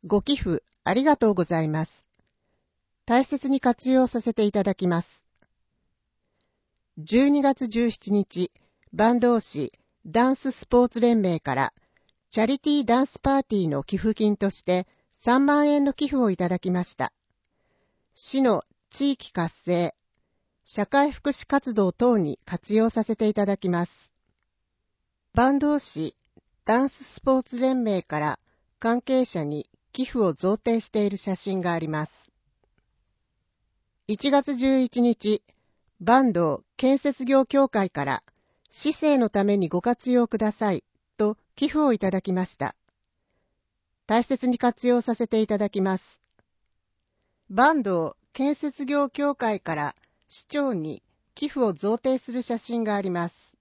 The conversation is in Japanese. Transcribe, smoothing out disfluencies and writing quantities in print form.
ご寄付ありがとうございます。大切に活用させていただきます。12月17日、坂東市ダンススポーツ連盟からチャリティーダンスパーティーの寄付金として3万円の寄付をいただきました。市の地域活性、社会福祉活動等に活用させていただきます。坂東市ダンススポーツ連盟から関係者に寄付を贈呈している写真があります。1月11日、坂東建設業協会から市政のためにご活用くださいと寄付をいただきました。大切に活用させていただきます。坂東建設業協会から市長に寄付を贈呈する写真があります。